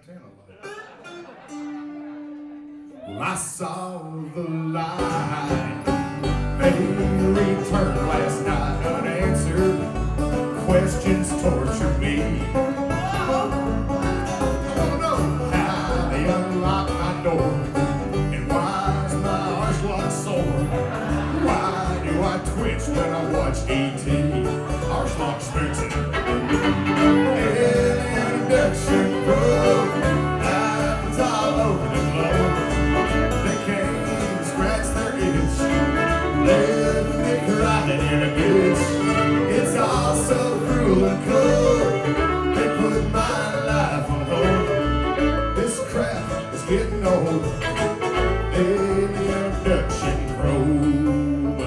downtown a lot. Well, I saw the light. They returned last night unanswered. Questions torture me. I don't know how they unlocked my door, and why is my arch lock sore? Why do I twitch when I watch E.T.? Arch lock spirits Abduction probe happens all over the globe. They can't scratch their itch, left me crying in a ditch. It's all so cruel and cold. They put my life on hold. This crap is getting old. Alien abduction probe.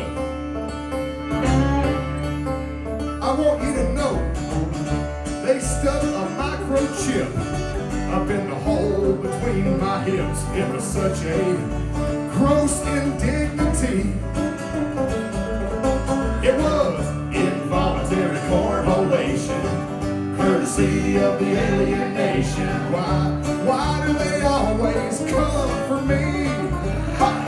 I want you to know they stuck a microchip up in the hole between my hips. It was such a gross indignity. It was involuntary correlation, courtesy of the alien nation. Why do they always come for me? Ha!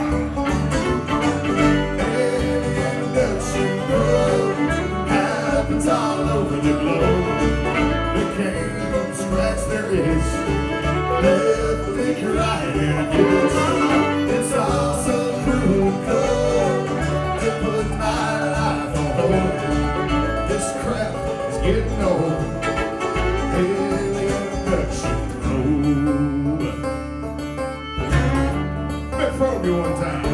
Alien abduction probe happens all over the globe. They can't scratch their itch, left me crying in a ditch. It's all so cruel and cold. They put my life on hold. This crap is getting old. Alien abduction probe. Let me probe you one time.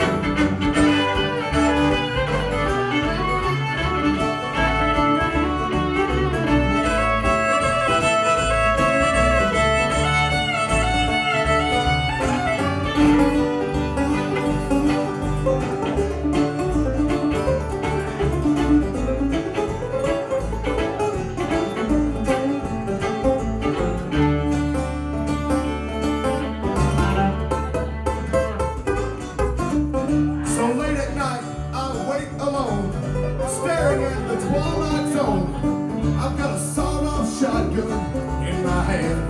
Staring at the twilight zone, I've got a sawed-off shotgun in my hand.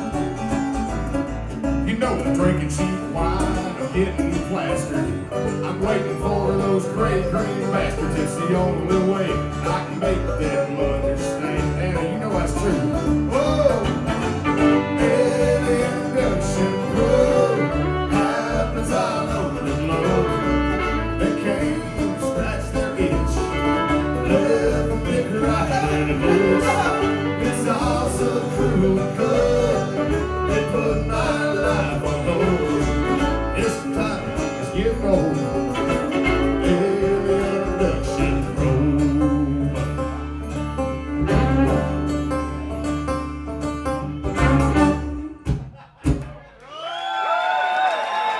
You know I'm drinking cheap wine, I'm getting plastered. I'm waiting for those gray green bastards. It's the only way I can make them understand. And you know that's true. Whoa! Alien abduction probe happens all over the globe. They can't scratch their itch, left me crying in a